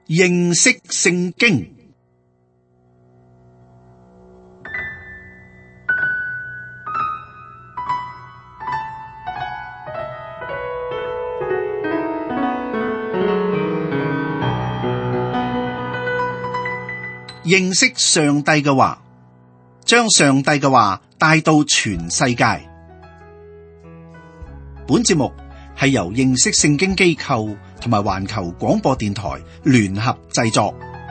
認識聖經。認識上帝嘅話，將上帝嘅話帶到全世界。本節目係由認識聖經機構同埋環球廣播電台聯合製作。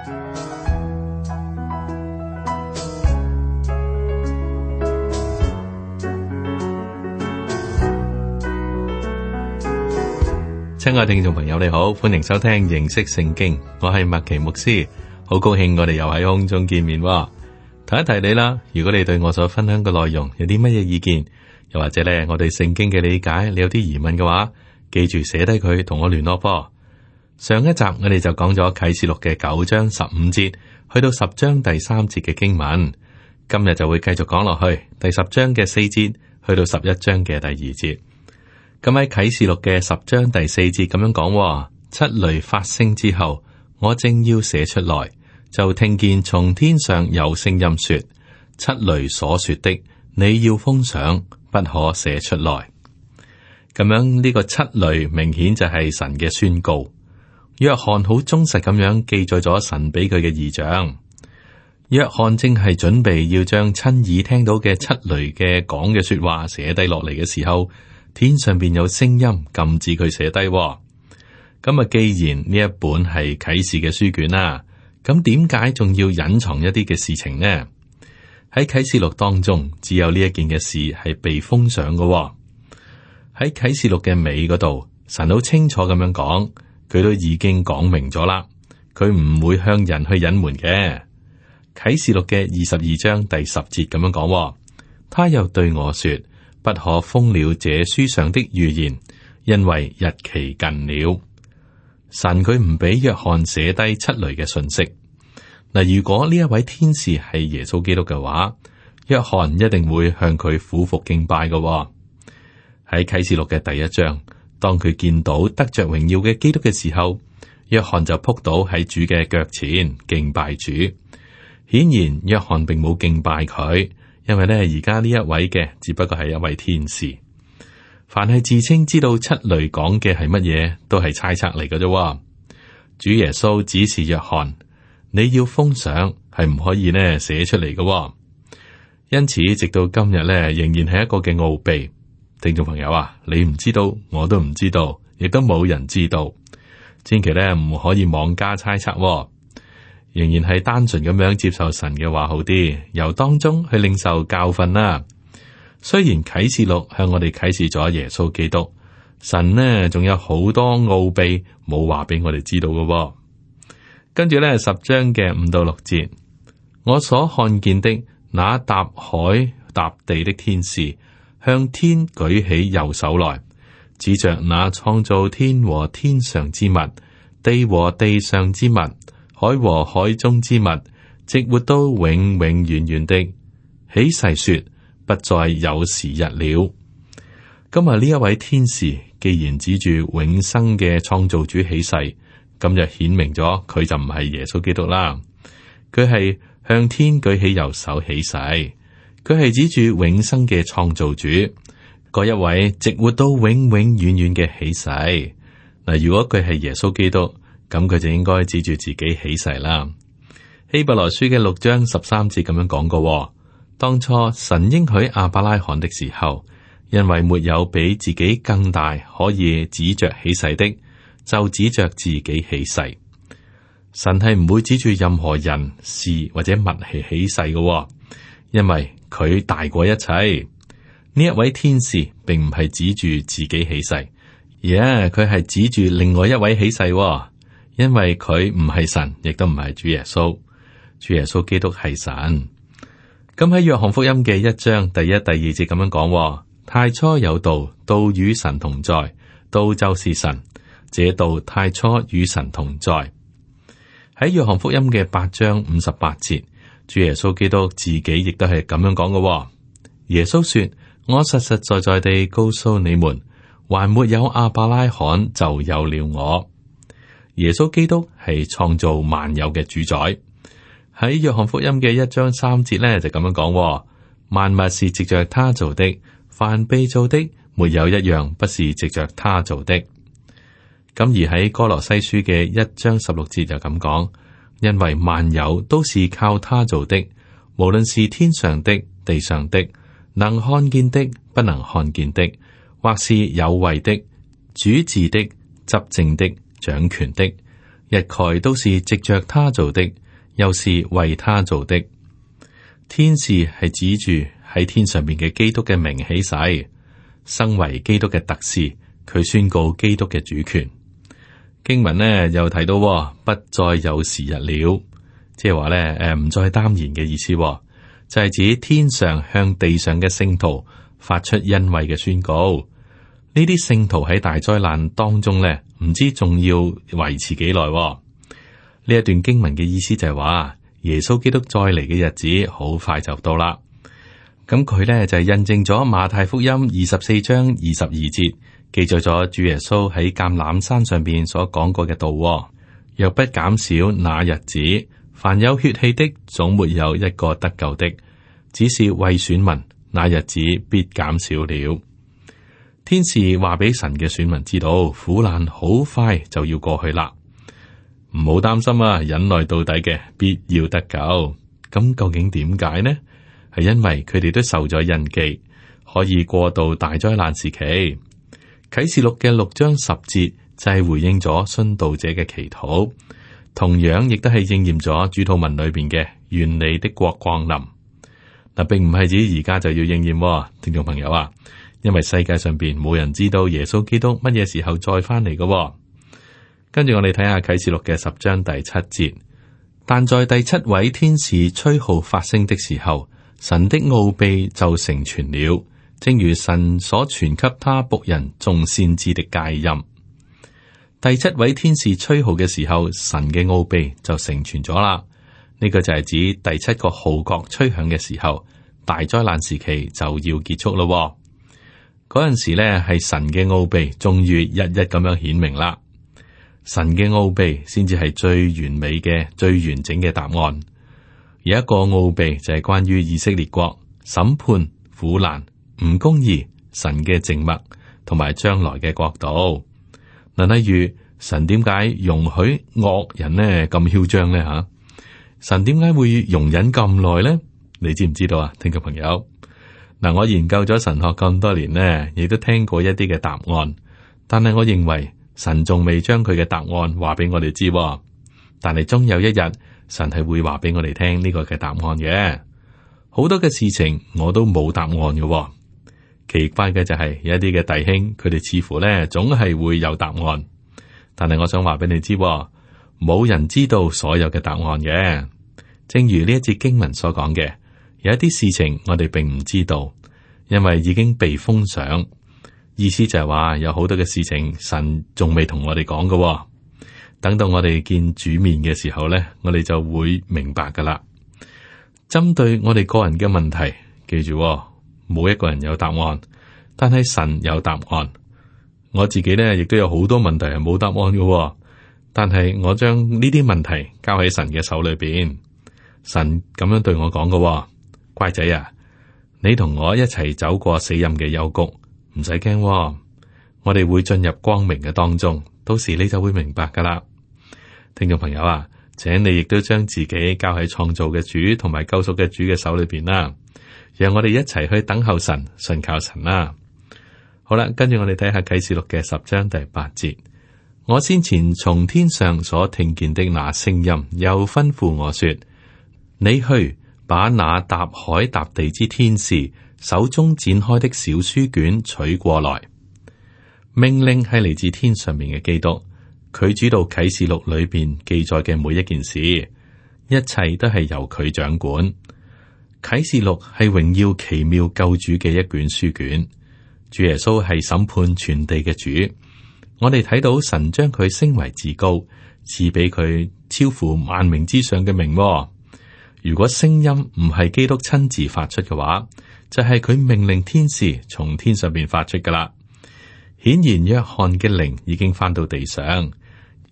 親愛聽眾朋友，你好，歡迎收聽認識聖經，我係麥奇牧師，好高興我哋又喺空中見面。提一提你啦，如果你對我所分享嘅內容有啲乜嘢意見，又或者咧我對聖經嘅理解你有啲疑問嘅話，記住寫低佢同我聯絡噃。上一集我哋就講咗啟示錄嘅9章15節去到10章第3節嘅經文，今日就會繼續講落去第10章嘅4節去到11章嘅第2節。咁喺啟示錄嘅10章第4節咁樣講，七雷發聲之後，我正要寫出來，就聽見從天上有聲音說：七雷所說的，你要封上，不可寫出來。咁樣呢個七雷明顯就係神嘅宣告。約翰好忠實咁樣記載咗神俾佢嘅異象。約翰正係準備要將親耳聽到嘅七雷嘅講嘅說話寫低落嚟嘅時候，天上邊有聲音禁止佢寫低。咁啊，既然呢一本係啟示嘅書卷啦，咁點解仲要隱藏一啲嘅事情呢？喺啟示錄當中，只有呢一件嘅事係被封上嘅。喺啟示錄嘅尾嗰度，神好清楚咁樣講，佢都已經講明咗啦，佢唔會向人去隱瞞嘅。啟示錄嘅22章第10節咁樣講，他又對我說：不可封了這書上的預言，因為日期近了。神佢唔俾約翰寫低七雷嘅信息。嗱，如果呢一位天使係耶穌基督嘅話，約翰一定會向佢俯伏敬拜嘅。喺啟示錄嘅第1章，當佢見到得着榮耀嘅基督嘅時候，約翰就撲倒喺主嘅腳前敬拜主。顯然約翰並冇敬拜佢。因為咧，而家呢一位嘅只不過係一位天使。凡係自稱知道七雷講嘅係乜嘢，都係猜測嚟嘅啫。主耶穌指示約翰，你要封上，係唔可以呢寫出嚟嘅。因此，直到今日咧，仍然係一個嘅奧秘。聽眾朋友啊，你唔知道，我都唔知道，亦都冇人知道。千祈咧唔可以妄加猜測。仍然係單純咁樣接受神嘅話好啲，由當中去領受教訓啦。雖然啟示錄向我哋啟示咗耶穌基督，神呢仲有好多奧秘冇話俾我哋知道嘅。跟住咧10章嘅5到6節，我所看見的那踏海踏地的天使，向天舉起右手來，指着那創造天和天上之物，地和地上之物，海和海中之物，直活都永永遠遠的起誓說，不再有時日了。今日呢一位天使既然指住永生嘅創造主起誓，咁就顯明咗佢就唔係耶穌基督啦。佢係向天舉起右手起誓，佢係指住永生嘅創造主，嗰一位直活到永永遠遠嘅起誓。嗱，如果佢係耶穌基督，咁佢就應該指住自己起誓啦。希伯來書嘅6章13節咁樣講過，當初神應許亞伯拉罕的時候，因為沒有比自己更大可以指着起誓的，就指着自己起誓。神係唔會指住任何人事或者物係起誓嘅，因為佢大過一切。呢一位天使並唔係指住自己起誓，而佢係指住另外一位起誓。因為佢唔係神，亦都唔係主耶穌。主耶穌基督係神。咁喺約翰福音嘅1章第1、第2節咁樣講：太初有道，道與神同在，道就是神。這道太初與神同在。喺約翰福音嘅8章58節，主耶穌基督自己亦都係咁樣講嘅。耶穌說：我實實在在地告訴你們，還沒有亞伯拉罕就有了我。 耶穌基督係創造萬有嘅主宰。喺約翰福音嘅1章3節咧就咁樣講：萬物是藉着他造的，凡被造的，沒有一樣不是藉着他造的。咁而喺哥羅西書嘅1章16節就咁講：因為萬有都是靠他造的，無論是天上的、地上的，能看見的、不能看見的，或是有位的、主治的、執政的、掌權的，一概都是藉着他造的，又是為他造的。天使係指住喺天上面嘅基督嘅名起誓，身為基督嘅特使，佢宣告基督嘅主權。經文呢又提到，不再有時日了，即係話咧，唔再耽延嘅意思，就係指天上向地上嘅聖徒發出恩惠嘅宣告。呢啲聖徒喺大災難當中咧，唔知仲要維持幾耐。呢一段經文嘅意思就係話，耶穌基督再嚟嘅日子好快就到啦。咁佢咧就係印證咗馬太福音24章22節記載咗主耶穌喺橄欖山上邊所講過嘅道。若不減少那日子，凡有血氣的總沒有一個得救的，只是為選民，那日子必減少了。天使話俾神嘅選民知道，苦難好快就要過去啦，唔好擔心啊！忍耐到底嘅必要得救。咁究竟點解呢？係因為佢哋都受咗印記，可以過渡大災難時期。啟示錄嘅6章10節就係回應咗殉道者嘅祈禱，同樣亦都係應驗咗主禱文裏邊嘅願你的國降臨。嗱，並唔係指而家就要應驗，聽眾朋友啊，因為世界上邊冇人知道耶穌基督乜嘢時候再翻嚟嘅。跟住我哋睇下啟示錄嘅10章第7節，但在第7位天使吹號發聲的時候，神的奧秘就成全了，正如神所傳給他僕人眾先知的誡音。第7位天使吹號嘅時候，神嘅奧秘就成全咗啦。呢個就係指第7個號角吹響嘅時候，大災難時期就要結束咯。嗰陣時呢，係神嘅奧秘終於一一咁樣顯明啦。神嘅奧秘先至係最完美嘅、最完整嘅答案。有一個奧秘就係關於以色列國審判、苦難、唔公義、神嘅靜默同埋將來嘅國度。嗱，例如神點解容許惡人呢咁囂張呢？吓，神點解會容忍咁耐呢？你知唔知道啊，聽眾朋友？嗱，我研究咗神學咁多年呢，亦都聽過一啲嘅答案，但係我認為神仲未將佢嘅答案話俾我哋知。但係終有一日，神係會話俾我哋聽呢個嘅答案嘅。好多嘅事情我都冇答案嘅。奇怪嘅就係有一啲嘅弟兄，佢哋似乎咧總係會有答案，但係我想話俾你知，冇人知道所有嘅答案嘅。正如呢一節經文所講嘅，有一啲事情我哋並唔知道，因為已經被封上。意思就係話有好多嘅事情神仲未同我哋講嘅，等到我哋見主面嘅時候咧，我哋就會明白噶啦。針對我哋個人嘅問題，記住，冇一個人有答案，但係神有答案。我自己咧亦都有好多問題係冇答案嘅，但係我將呢啲問題交喺神嘅手裏邊。神咁樣對我講嘅，乖仔啊，你同我一齊走過死蔭嘅幽谷，唔使驚，我哋會進入光明嘅當中，到時你就會明白噶啦。聽眾朋友啊，請你亦都將自己交喺創造嘅主同埋救贖嘅主嘅手裏邊啦，讓我哋一齊去等候神，信靠神啦。好啦，跟住我哋睇下啟示錄嘅10章第8節，我先前從天上所聽見的那聲音，又吩咐我說，你去把那踏海踏地之天使手中展開的小書卷取過來。命令係嚟自天上面嘅基督，佢主導啟示錄裏邊記載嘅每一件事，一切都係由佢掌管。啟示錄係榮耀奇妙救主嘅一卷書卷，主耶穌係審判全地嘅主。我哋睇到神將佢升為至高，賜俾佢超乎萬名之上嘅名。如果聲音唔係基督親自發出嘅話，就係佢命令天使從天上邊發出噶啦。顯然約翰嘅靈已經翻到地上，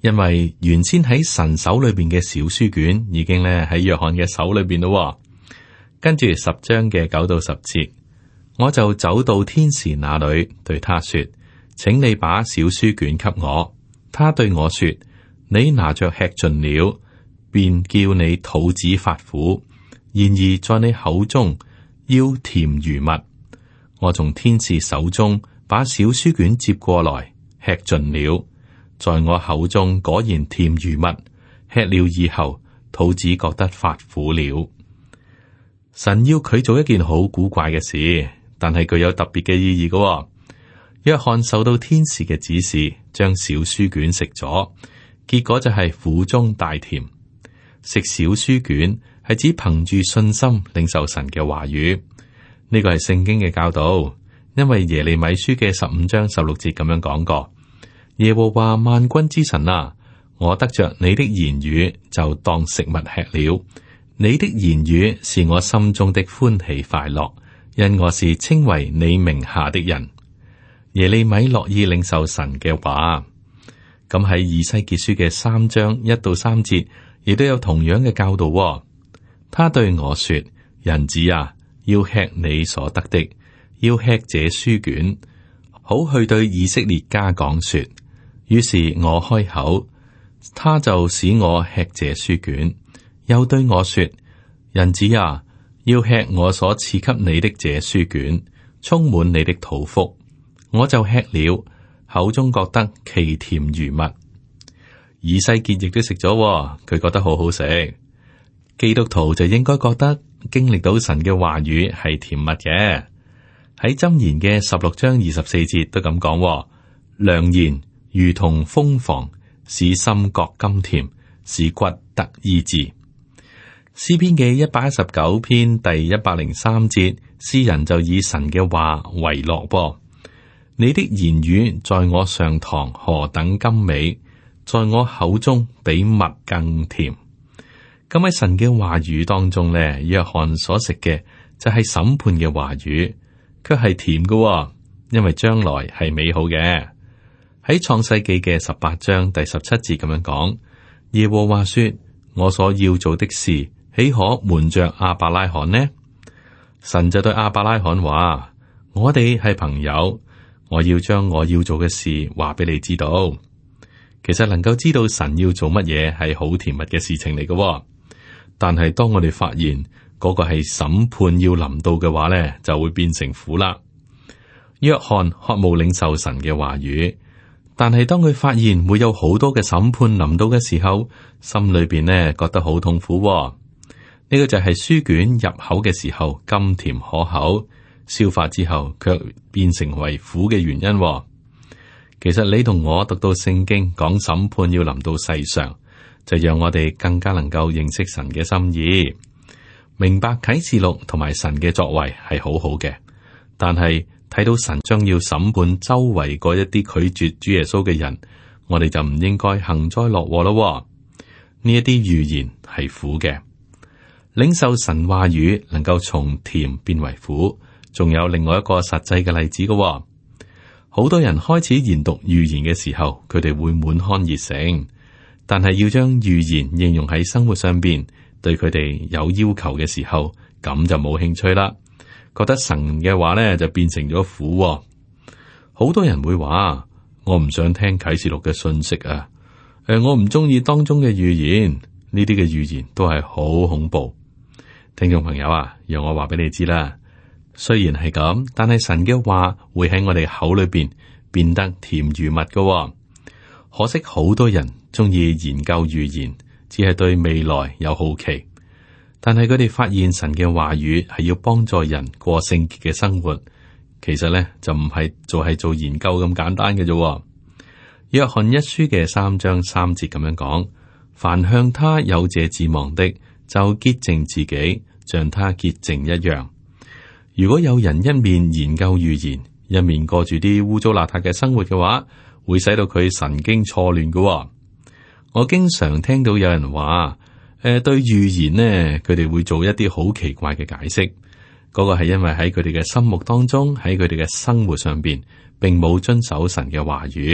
因為原先喺神手裏邊嘅小書卷已經咧喺約翰嘅手裏邊咯。跟住10章嘅9到10節，我就走到天使那裏，對他說：請你把小書卷給我。他對我說：你拿着吃盡了，便叫你肚子發苦；然而在你口中要甜如蜜。我從天使手中把小書卷接過來，吃盡了，在我口中果然甜如蜜。吃了以後，肚子覺得發苦了。神要佢做一件好古怪嘅事，但係具有特別嘅意義嘅。約翰受到天使嘅指示，將小書卷食咗，結果就係苦中帶甜。食小書卷係指憑住信心領受神嘅話語，呢個係聖經嘅教導。因為耶利米書嘅15章16節咁樣講過：耶和華萬軍之神啊，我得着你的言語就當食物吃了。你的言語是我心中的歡喜快樂，因我是稱為你名下的人。耶利米樂意領受神嘅話。咁喺以西結書嘅3章1到3節，亦都有同樣嘅教導。他對我說：人子啊，要吃你所得的，要吃這書卷，好去對以色列家講說。於是我開口，他就使我吃這書卷。又對我說：人子啊，要吃我所賜給你的這書卷，充滿你的肚腹。我就吃了，口中覺得其甜如蜜。以西結亦都食咗，佢覺得好好食。基督徒就應該覺得經歷到神嘅話語係甜蜜嘅。喺箴言嘅16章24節都咁講：良言如同蜂房，使心覺甘甜，使骨得醫治。詩篇嘅119篇第103節，詩人就以神嘅話為樂噃。你的言語在我上膛何等甘美，在我口中比蜜更甜。咁喺神嘅話語當中咧，約翰所食嘅就係審判嘅話語，卻係甜嘅，因為將來係美好嘅。喺創世記嘅18章第17節咁樣講：耶和華說，我所要做的事，豈可瞞着亞伯拉罕呢？神就對亞伯拉罕話：我哋係朋友，我要將我要做嘅事話俾你知道。其實能夠知道神要做乜嘢係好甜蜜嘅事情嚟嘅，但係當我哋發現嗰個係審判要臨到嘅話咧，就會變成苦啦。約翰渴慕領受神嘅話語，但係當佢發現會有好多嘅審判臨到嘅時候，心裏邊呢覺得好痛苦。呢個就係書卷入口嘅時候甘甜可口，消化之後卻變成為苦嘅原因。其實你同我讀到聖經講審判要臨到世上，就讓我哋更加能夠認識神嘅心意，明白啟示錄同埋神嘅作為係好好嘅。但係睇到神將要審判周圍嗰一啲拒絕主耶穌嘅人，我哋就唔應該幸災樂禍咯。呢一啲預言係苦嘅，領受神話語能夠從甜變為苦，仲有另外一個實際嘅例子嘅。好多人開始研讀預言嘅時候，佢哋會滿腔熱誠，但係要將預言應用喺生活上邊，對佢哋有要求嘅時候，咁就冇興趣啦。覺得神嘅話咧就變成咗苦。好多人會話：我唔想聽啟示錄嘅信息啊！我唔中意當中嘅預言，呢啲嘅預言都係好恐怖。聽眾朋友啊，讓我話俾你知啦。雖然係咁，但係神嘅話會喺我哋口裏邊變得甜如蜜㗎。可惜好多人中意研究預言，只係對未來有好奇，但係佢哋發現神嘅話語係要幫助人過聖潔嘅生活，其實咧就唔係做研究咁簡單嘅啫。約翰一書嘅3章3節咁樣講：凡向他有這指望的，就潔淨自己，像他潔淨一樣。如果有人一面研究預言，一面過住啲污糟邋遢嘅生活嘅話，會使到佢神經錯亂嘅。我經常聽到有人話，對預言呢，佢哋會做一啲好奇怪嘅解釋。嗰個係因為喺佢哋嘅心目當中，喺佢哋嘅生活上邊，並冇遵守神嘅話語，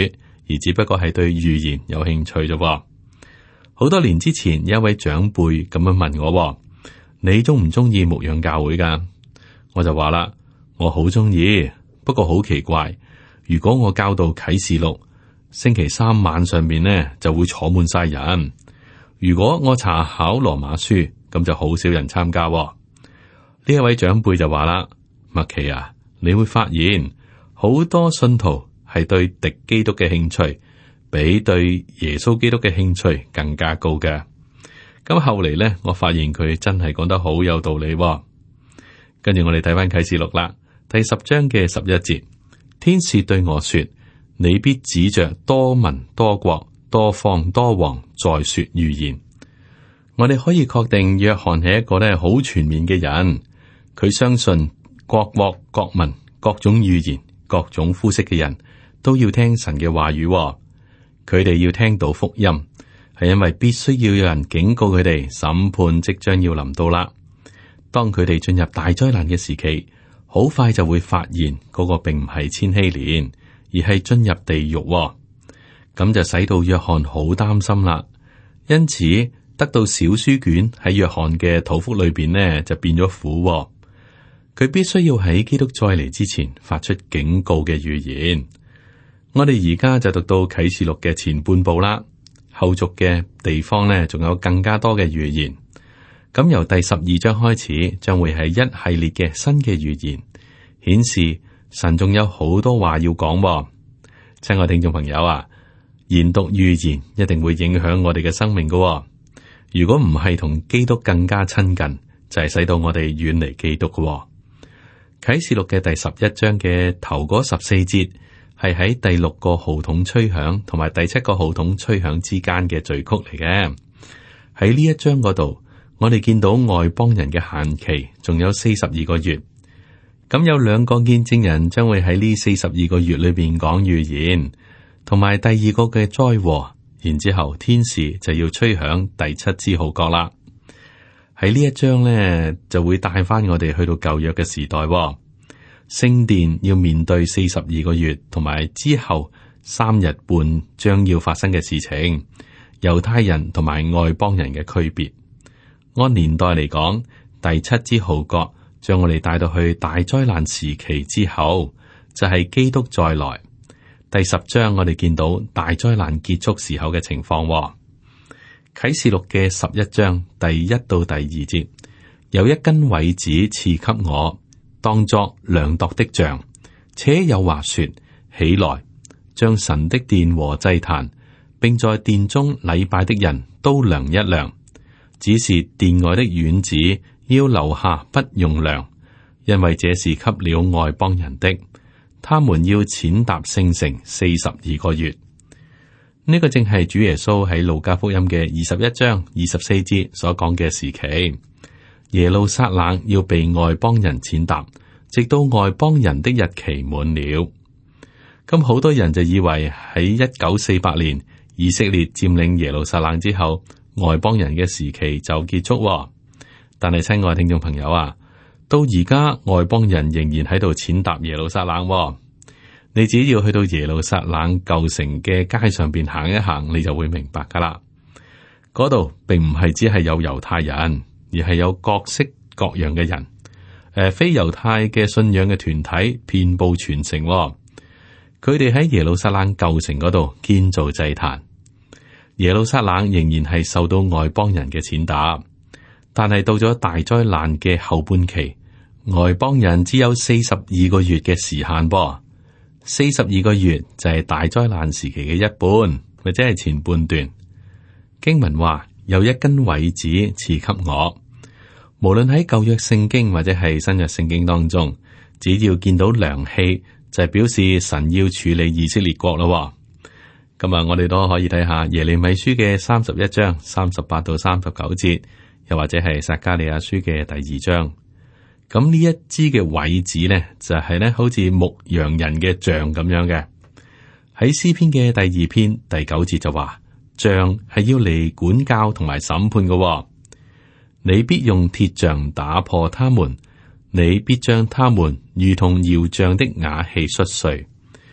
而只不過係對預言有興趣啫。好多年之前，有一位長輩咁樣問我：你中唔中意牧養教會噶？我就話啦，我好中意，不過好奇怪，如果我教導啟示錄，星期三晚上面呢就會坐滿晒人；如果我查考羅馬書，咁就好少人參加。呢一位長輩就話啦，麥奇啊，你會發現好多信徒係對敵基督嘅興趣，比對耶穌基督嘅興趣更加高嘅。咁後嚟呢，我發現佢真係講得好有道理。跟住我哋睇翻啟示錄啦，第10章嘅11節，天使對我說：你必指着多民多國多方多王再說預言。我哋可以確定約翰係一個咧好全面嘅人，佢相信各國各民各種語言各種膚色嘅人都要聽神嘅話語，佢哋要聽到福音，係因為必須要有人警告佢哋審判即將要臨到啦。當佢哋進入大災難嘅時期，好快就會發現嗰個並唔係千禧年，而係進入地獄，咁就使到約翰好擔心啦。因此得到小書卷喺約翰嘅肚腹裏邊呢，就變咗苦。佢必須要喺基督再嚟之前發出警告嘅預言。我哋而家就讀到啟示錄嘅前半部啦，後續嘅地方呢，仲有更加多嘅預言。咁由第12章開始，將會係一系列嘅新嘅預言，顯示神仲有好多話要講。親愛聽眾朋友啊，研讀預言一定會影響我哋嘅生命噶。如果唔係同基督更加親近，就係使到我哋遠離基督噶。啟示錄嘅第11章嘅頭嗰14節，係喺第6個號筒吹響同埋第7個號筒吹響之間嘅序曲嚟嘅。喺呢一章嗰度，我哋見到外邦人嘅限期仲有42個月，咁有2個見證人將會喺呢42個月裏邊講預言，同埋第2個嘅災禍，然之後天使就要吹響第7支號角啦。喺呢一章呢，就會帶翻我哋去到舊約嘅時代，聖殿要面對42個月，同埋之後3日半將要發生嘅事情，猶太人同埋外邦人嘅區別。按年代嚟講，第7支號角將我哋帶到去大災難時期之後，就係基督再來。第10章我哋見到大災難結束時候嘅情況。啟示錄嘅11章第1到第2節，有一根葦子賜給我，當作量度的杖，且有話說：起來，將神的殿和祭壇，並在殿中禮拜的人都量一量。只是殿外的院子要留下不用量，因為這是給了外邦人的，他們要踐踏聖城42個月。呢個正係主耶穌喺路加福音嘅21章24節所講嘅時期。耶路撒冷要被外邦人踐踏，直到外邦人的日期滿了。咁好多人就以為喺1948年以色列佔領耶路撒冷之後，外邦人嘅時期就結束。但係親愛聽眾朋友啊，到而家外邦人仍然喺度踐踏耶路撒冷。你只要去到耶路撒冷舊城嘅街上邊行一行，你就會明白噶啦。嗰度並唔係只係有猶太人，而係有各式各樣嘅人。非猶太嘅信仰嘅團體遍佈全城。佢哋喺耶路撒冷舊城嗰度建造祭壇。耶路撒冷仍然係受到外邦人嘅踐踏，但係到咗大災難嘅後半期，外邦人只有42個月嘅時限噃。42個月就係大災難時期嘅一半，或者係前半段。經文話有一根葦子賜給我。無論喺舊約聖經或者係新約聖經當中，只要見到量器，就係表示神要處理以色列國咯。今日我哋都可以睇下耶利米書嘅31章38到39節，又或者係撒迦利亞書嘅第2章。咁呢一支嘅葦子呢，就係呢好似牧羊人嘅杖咁樣嘅。喺詩篇嘅第2篇第9節就話，杖係要嚟管教同埋審判嘅。你必用鐵杖打破他們，你必將他們如同窯匠的瓦器摔碎。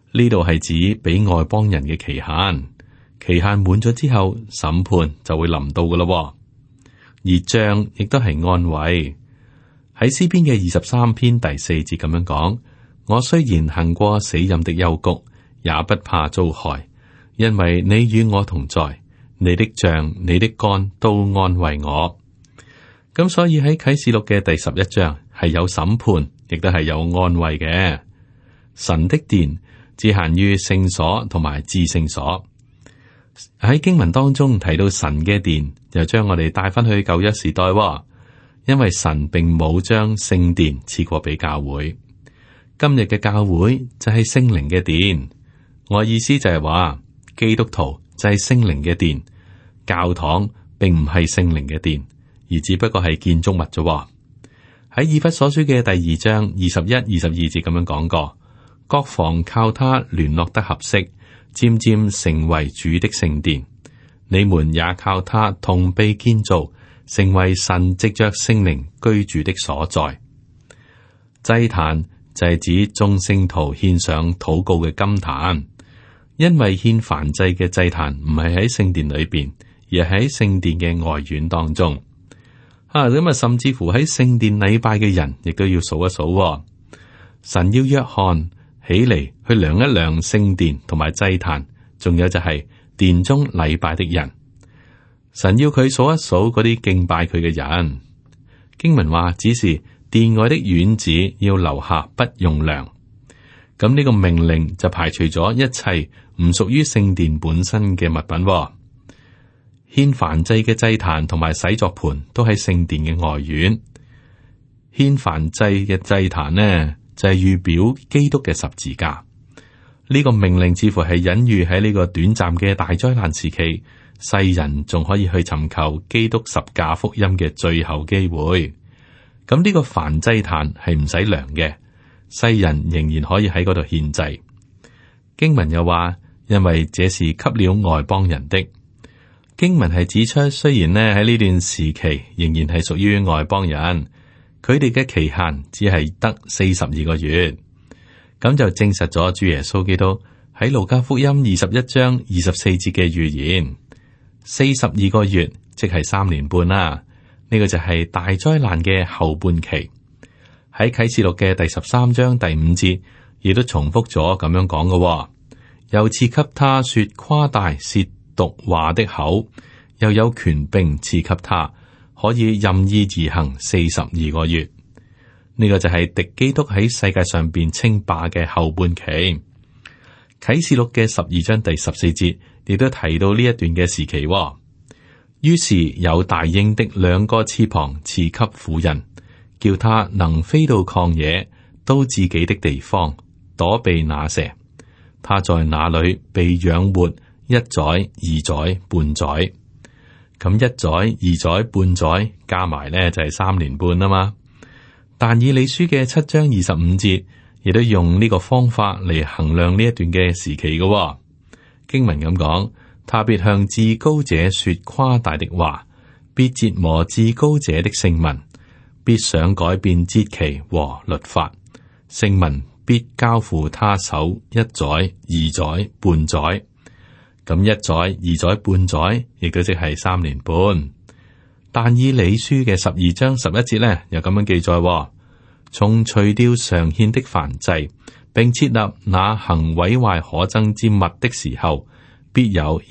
呢度係指俾外邦人嘅期限，期限滿咗之後，審判就會臨到噶咯。而杖亦都係安慰。喺詩篇嘅23篇第4節咁樣講：我雖然行過死蔭的幽谷，也不怕遭害，因為你與我同在，你的杖、你的竿都安慰我。咁所以喺啟示錄嘅第11章係有審判，亦都係有安慰嘅。神的殿只限於聖所同埋至聖所。喺經文當中提到神嘅殿，又將我哋帶翻去舊約時代，因為神並冇將聖殿賜過俾教會。今日嘅教會就係聖靈嘅殿。我意思就係話，基督徒就係聖靈嘅殿，教堂並唔係聖靈嘅殿，而只不過係建築物啫。喺以弗所書嘅第2章21、22節咁樣講過。各房靠他聯絡得合適，漸漸成為主的聖殿。你們也靠他同被建造，成為神藉着聖靈居住的所在。祭壇就係指眾聖徒獻上禱告嘅金壇，因為獻燔祭嘅祭壇唔係喺聖殿裏邊，而係喺聖殿嘅外院當中。咁甚至乎喺聖殿禮拜嘅人，亦都要數一數。神要約翰起嚟去量一量聖殿同埋祭壇，仲有就係殿中禮拜的人。神要佢數一數嗰啲敬拜佢嘅人。經文話，只是殿外的院子要留下，不用量。咁呢個命令就排除咗一切唔屬於聖殿本身嘅物品。獻燔祭嘅祭壇同埋洗作盤都喺聖殿嘅外院。獻燔祭嘅祭壇呢，就係預表基督嘅十字架。呢個命令似乎係隱喻喺呢個短暫嘅大災難時期，世人仲可以去尋求基督十架福音嘅最後機會。咁呢個燔祭壇係唔使量嘅，世人仍然可以喺嗰度獻祭。經文又話，因為這是給了外邦人的。經文係指出，雖然呢喺呢段時期仍然係屬於外邦人。佢哋嘅期限只係得42個月，咁就證實咗主耶穌基督喺路加福音21章24節嘅預言。42個月即係3年半啦，呢個就係大災難嘅後半期。喺啟示錄嘅第13章第5節，亦都重複咗咁樣講嘅，又賜給他說誇大褻瀆話的口，又有權柄賜給他，可以任意而行42個月。呢個就係敵基督喺世界上邊稱霸嘅後半期。啟示錄嘅12章第14節亦都提到呢一段嘅時期。於是有大鷹的2個翅膀賜給婦人，叫他能飛到曠野，到自己的地方，躲避那蛇。他在那裏被養活1載、2載、半載。咁1載、2載、半載加埋呢就係3年半啊嘛。但以理書嘅7章25節亦都用呢個方法嚟衡量呢一段嘅時期嘅。經文咁講，他必向至高者說誇大的話，必折磨至高者的聖民，必想改變節期和律法，聖民必交付他手1載、2載、半載。咁1載、2載、半載，亦都即係3年半。但以理書嘅12章11節呢，又咁樣記載：從除掉常獻的燔祭，並設立那行毀壞可憎之物的時候，必有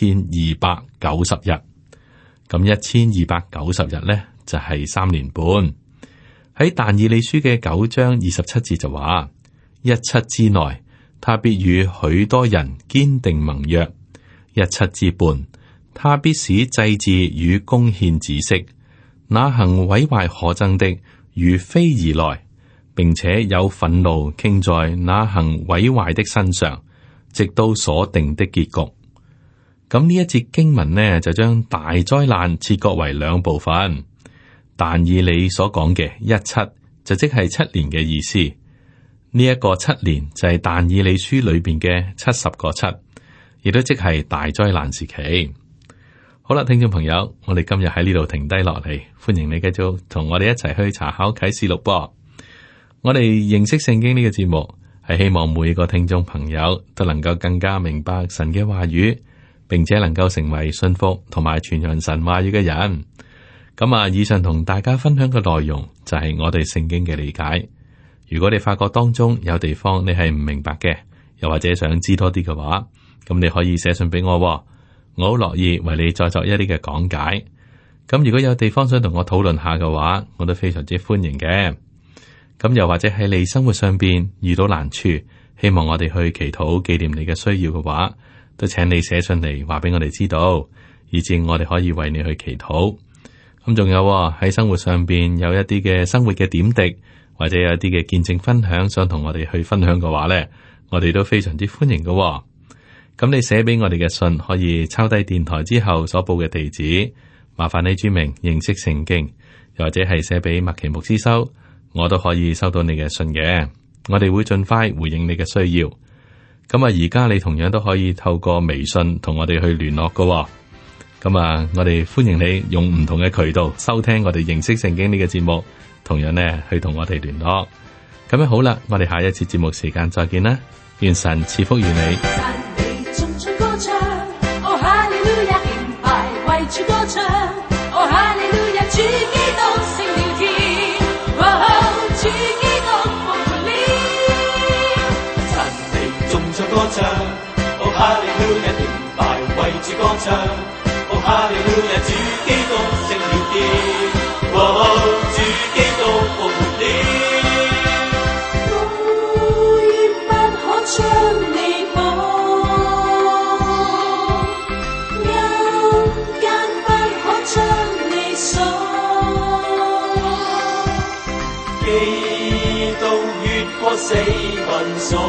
1290日。咁1290日呢，就係3年半。喺但以理書嘅9章27節就話：17之內，他必與許多人堅定盟約。17之半，他必使祭祀與供獻止息，那行毀壞可憎的如飛而來，並且有憤怒傾在那行毀壞的身上，直到所定的結局。咁呢一節經文呢，就將大災難切割為2部分。但以理所講嘅17就即係7年嘅意思。呢一個7年就係但以理書裏邊嘅70個7。亦都即係大災難時期。好啦，聽眾朋友，我哋今日喺呢度停低落嚟，歡迎你繼續同我哋一齊去查考啟示錄噃。我哋認識聖經呢個節目係希望每個聽眾朋友都能夠更加明白神嘅話語，並且能夠成為信服同埋傳揚神話語嘅人。咁啊，以上同大家分享嘅內容就係我對聖經嘅理解。如果你發覺當中有地方你係唔明白嘅，又或者想知多啲嘅話，咁你可以寫信俾我，我好樂意為你再作一啲嘅講解。咁如果有地方想同我討論下嘅話，我都非常之歡迎嘅。咁又或者喺你生活上邊遇到難處，希望我哋去祈禱紀念你嘅需要嘅話，都請你寫信嚟話俾我哋知道，以至我哋可以為你去祈禱。咁仲有喺生活上邊有一啲嘅生活嘅點滴，或者有一啲嘅見證分享，想同我哋去分享嘅話呢，我哋都非常之歡迎嘅。咁你寫俾我哋嘅信，可以抄低電台之後所報嘅地址，麻煩你注明認識聖經，又或者係寫俾麥奇牧師收，我都可以收到你嘅信嘅。我哋會盡快回應你嘅需要。咁啊，而家你同樣都可以透過微信同我哋去聯絡嘅。咁啊，我哋歡迎你用唔同嘅渠道收聽我哋認識聖經呢個節目，同樣呢去同我哋聯絡。咁樣好啦，我哋下一次節目時間再見啦，願神賜福於你。 哦哈利路亞，敬拜為主歌唱。哦哈利路亞，主基督升了天。哦，主基督復活了。我願不可將你放，人間不可將你鎖。基督越過死運鎖。